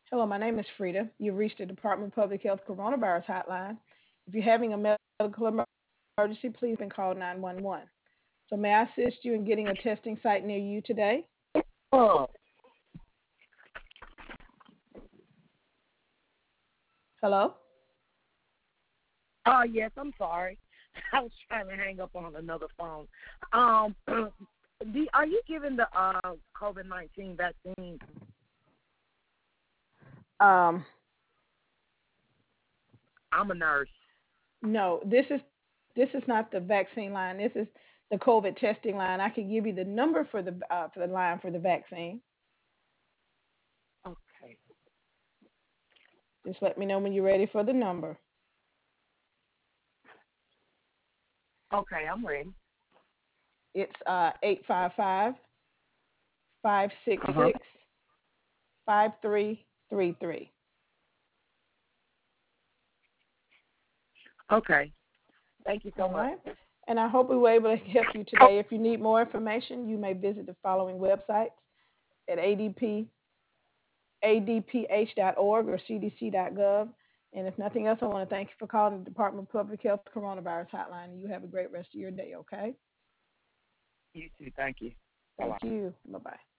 Hello, my name is Frida. You've reached the Department of Public Health Coronavirus Hotline. If you're having a medical emergency, please call 911. So, may I assist you in getting a testing site near you today? Oh, Hello? yes, I'm sorry. I was trying to hang up on another phone. Um, are you giving the COVID-19 vaccine? Um, I'm a nurse. no, this is not the vaccine line. This is the COVID testing line. I can give you the number for the line for the vaccine. Okay. Just let me know when you're ready for the number. Okay, I'm ready. It's 855 five six Uh-huh. six 5333. Okay. Thank you so All much. right. And I hope we were able to help you today. If you need more information, you may visit the following websites at adph.org or cdc.gov. And if nothing else, I want to thank you for calling the Department of Public Health Coronavirus Hotline. And you have a great rest of your day, okay? You too. Thank you. Bye-bye. Thank you. Bye bye.